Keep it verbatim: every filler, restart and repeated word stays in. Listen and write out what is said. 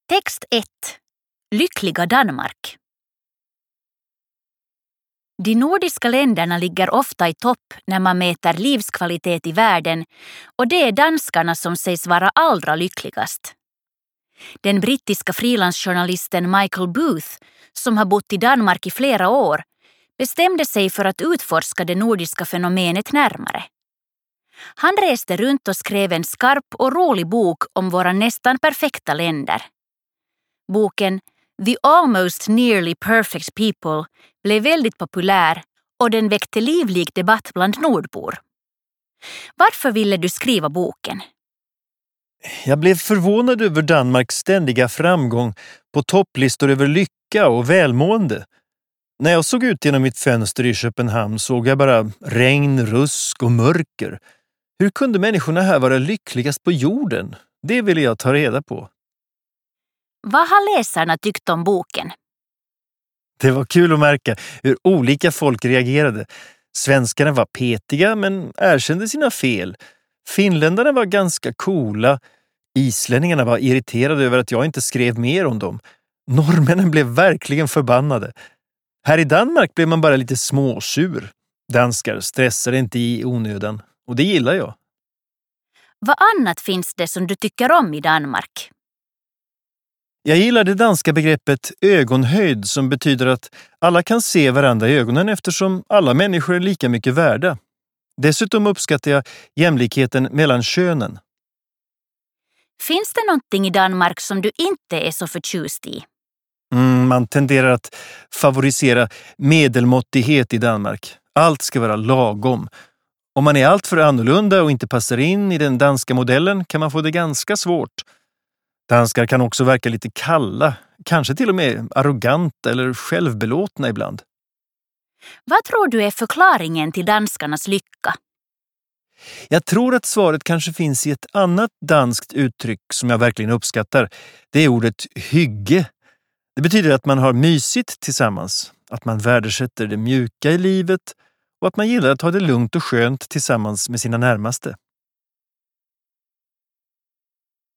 Text ett. Lyckliga Danmark. De nordiska länderna ligger ofta i topp när man mäter livskvalitet i världen, och det är danskarna som sägs vara allra lyckligast. Den brittiska frilansjournalisten Michael Booth, som har bott i Danmark i flera år, bestämde sig för att utforska det nordiska fenomenet närmare. Han reste runt och skrev en skarp och rolig bok om våra nästan perfekta länder. Boken The Almost Nearly Perfect People blev väldigt populär och den väckte livlig debatt bland nordbor. Varför ville du skriva boken? Jag blev förvånad över Danmarks ständiga framgång på topplistor över lycka och välmående. När jag såg ut genom mitt fönster i Köpenhamn såg jag bara regn, rusk och mörker. Hur kunde människorna här vara lyckligast på jorden? Det ville jag ta reda på. Vad har läsarna tyckt om boken? Det var kul att märka hur olika folk reagerade. Svenskarna var petiga men erkände sina fel. Finländarna var ganska coola. Islänningarna var irriterade över att jag inte skrev mer om dem. Norrmännen blev verkligen förbannade. Här i Danmark blev man bara lite småsur. Danskar stressar inte i onödan. Och det gillar jag. Vad annat finns det som du tycker om i Danmark? Jag gillar det danska begreppet ögonhöjd som betyder att alla kan se varandra i ögonen eftersom alla människor är lika mycket värda. Dessutom uppskattar jag jämlikheten mellan könen. Finns det någonting i Danmark som du inte är så förtjust i? Mm, man tenderar att favorisera medelmåttighet i Danmark. Allt ska vara lagom. Om man är allt för annorlunda och inte passar in i den danska modellen kan man få det ganska svårt. Danskar kan också verka lite kalla, kanske till och med arroganta eller självbelåtna ibland. Vad tror du är förklaringen till danskarnas lycka? Jag tror att svaret kanske finns i ett annat danskt uttryck som jag verkligen uppskattar. Det är ordet hygge. Det betyder att man har mysigt tillsammans, att man värdesätter det mjuka i livet och att man gillar att ha det lugnt och skönt tillsammans med sina närmaste.